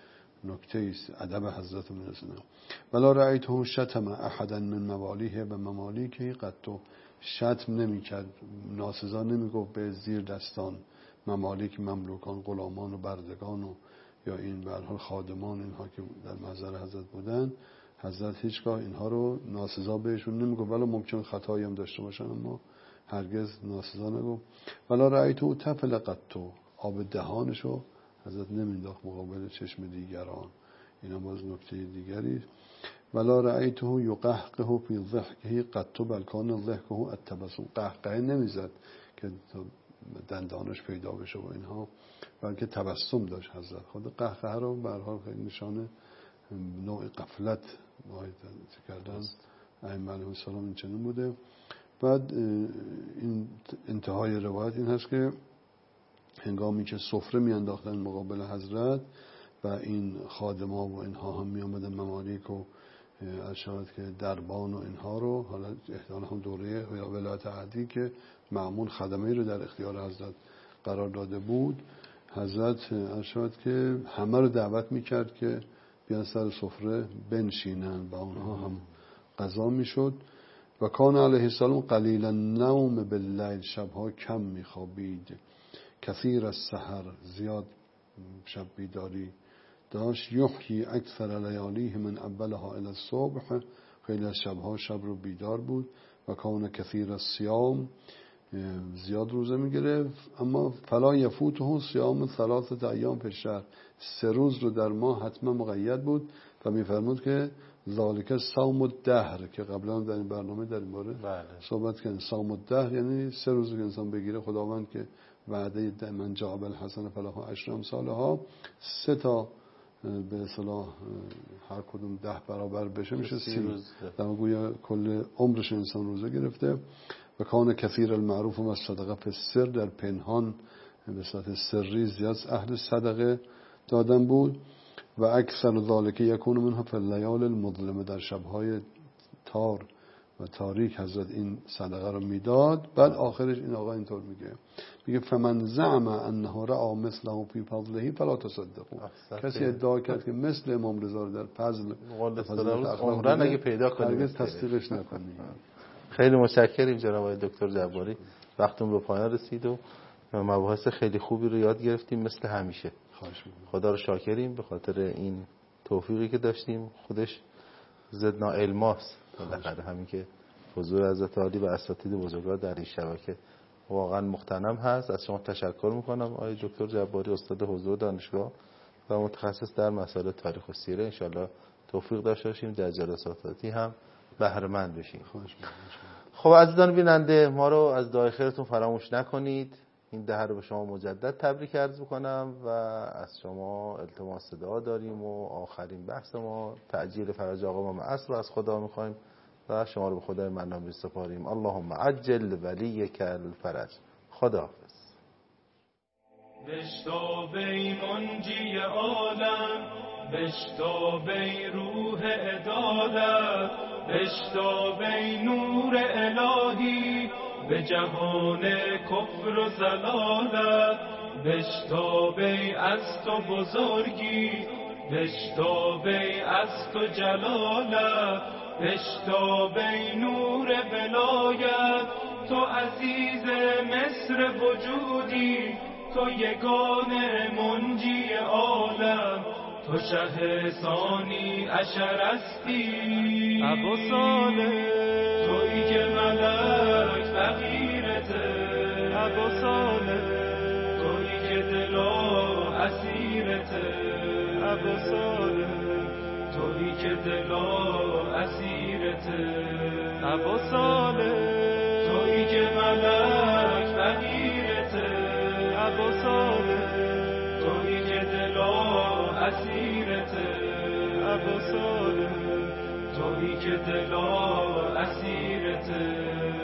نکته است ادب حضرت میرسونه. ولا رأیته شتم احدا من موالیه و ممالیکه قطو، شتم نمیکرد، ناسزا نمیگفت به زیر دستان ممالیک، مملوکان، غلامان و بردگان و یا این به هر حال خادمان اینها که در محضر حضرت بودن. حضرت هیچگاه اینها رو ناسزا بهشون نمیگفت، ولی ممکن خطایی هم داشته باشن اما هرگز ناسزا نگفت. ولا رأیته طفل قطو، آب دهانشو حضرت نمینداخت مقابل چشم دیگران. اینا باز نکته دیگری. ولا رأیته یقهقه فی ضحکه قطو بل کان ضحکه التبسم، قهقه نمیزد که دندانش پیدا بشه و اینها، بلکه تبسم داشت حضرت. خود قهقه رو به هر حال خیلی نشانه نوع غفلت باید کردن ائمه علیهم السلام این چنین بوده. بعد این انتهای روایت این هست که هنگامی که سفره میانداختن مقابل حضرت و این خادما و اینها هم می آمدن، ممالیک و اشارت که دربان و اینها رو، حالا احتمالاً هم دوره ولایت عهدی که معمول خدمه‌ای رو در اختیار حضرت قرار داده بود، حضرت اشارت که همه رو دعوت میکرد که بیان سر سفره بنشینن و اونها هم غذا میشد. و کان علیه السلام قلیلا نوم باللیل، شبها کم میخوابید، کثیر از سحر، زیاد شب بیداری داشت، یحیی اکثر لیالیه من اولها الی الصبح، خیلی از شبها شب رو بیدار بود. و کان کثیر از صیام، زیاد روزه میگرفت. اما فلا یفوته صیام ثلاثه ایام فی الشهر، 3 روز رو در ماه حتما مقید بود. و میفرمود که ذالک صوم الدهر، که قبلا در این برنامه در این باره صحبت کردیم. صوم الدهر یعنی 3 روز که انسان بگیره، خداوند که وعده من جاء بالحسنة فله عشر امثالها، 3 تا به اصطلاح هر کدوم 10 برابر بشه میشه 30 روز، در گویا کل عمرش انسان روزه گرفته. و کان کثیر المعروف و صدقه فی السر، در پنهان به صورت سری زیاد اهل صدقه دادن بود. و اکثر ذالک یکون منها فی اللیال المظلمه، در شبهای تار و تاریک حضرت این صدقه رو میداد. بعد آخرش این آقا اینطور میگه فمن زعم انه رأى مثله فی فضله فلا تصدقوا، کسی ادعا کرد که مثل امام رضا رو در فضل عمرن اگه پیدا کنید هرگز تصدیقش نکنید. خیلی متشکریم جناب آقای دکتر جباری، وقتمون به پایان رسید و مباحث خیلی خوبی رو یاد گرفتیم مثل همیشه. خدا رو شاکریم به خاطر این توفیقی که داشتیم. خودش زدنا علماست بالاخره، همین که حضور حضرت عالی و اساتید بزرگوار در این شبکه واقعا مغتنم هست. از شما تشکر میکنم آقای دکتر جباری، استاد حوزه دانشگاه و متخصص در مسائل تاریخ و سیره. انشالله توفیق داشته باشیم در جلساتی هم بهره مند بشیم. خب عزیزان بیننده، ما رو از دعای خیرتون فراموش نکنید. این دهه رو به شما مجدد تبریک عرض میکنم و از شما التماس دعا داریم و آخرین بحث ما تعجیل فرج آقا امام عصر رو از خدا میخوایم و شما رو به خدای منان میسپاریم. اللهم عجل ولیک الفرج. خداحافظ. بشتابی منجی عالم، بشتابی روح عدالت، بشتابی نور الهی به جهان کفر و ضلالت، بشتابی از تو بزرگی، بشتابی از تو جلالت، بشتابی نور ولایت، تو عزیز مصر وجودی، تو یگانه منجی عالم، تو شه ثانی عشر استی، ابو صالح تویی که ملک فقیرته، ابو صالح تویی که دلا اسیرته، ابو صالح تویی که دلا اسیرته، ابو صالح تویی که ملک فقیرته، ابو صالح تویی که دلا اسیرته، ابو صالح تویی که دلا اسیرته.